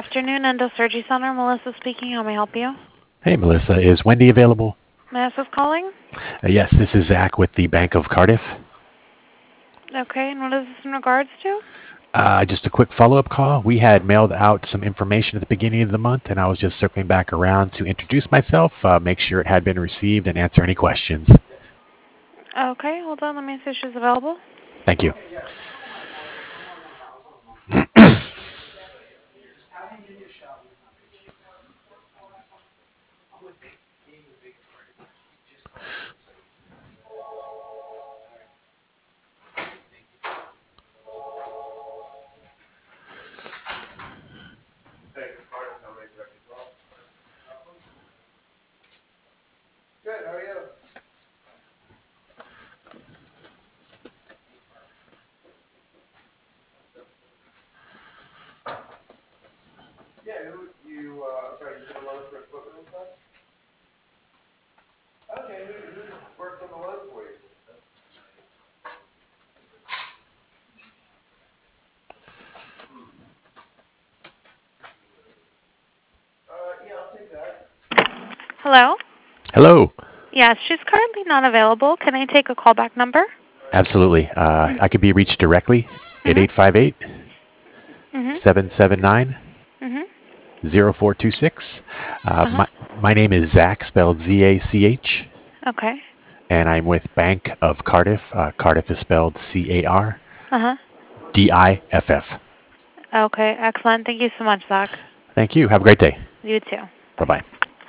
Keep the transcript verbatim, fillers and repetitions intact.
afternoon, Endosurgery Center. Melissa speaking. How may I help you? Hey, Melissa. Is Wendy available? May I ask who's calling? Uh, yes, this is Zach with the Bank of Cardiff. Okay, and what is this in regards to? Uh, just a quick follow-up call. We had mailed out some information at the beginning of the month, and I was just circling back around to introduce myself, uh, make sure it had been received, and answer any questions. Okay, hold on. Let me see if she's available. Thank you. Good, how are you? Yeah, who you, uh, I'm sorry, you did a loan for equipment and stuff? Okay, who, who worked on the loan for you? Uh, yeah, I'll take that. Hello? Hello. Yes, she's currently not available. Can I take a callback number? Absolutely. Uh, I could be reached directly at Mm-hmm. eight five eight, Mm-hmm. seven seven nine, Mm-hmm. zero four two six. Uh, Uh-huh. my, my name is Zach, spelled Z A C H, Okay. and I'm with Bank of Cardiff. Uh, Cardiff is spelled C A R Uh-huh. D I F F. Okay, excellent. Thank you so much, Zach. Thank you. Have a great day. You too. Bye. Bye-bye.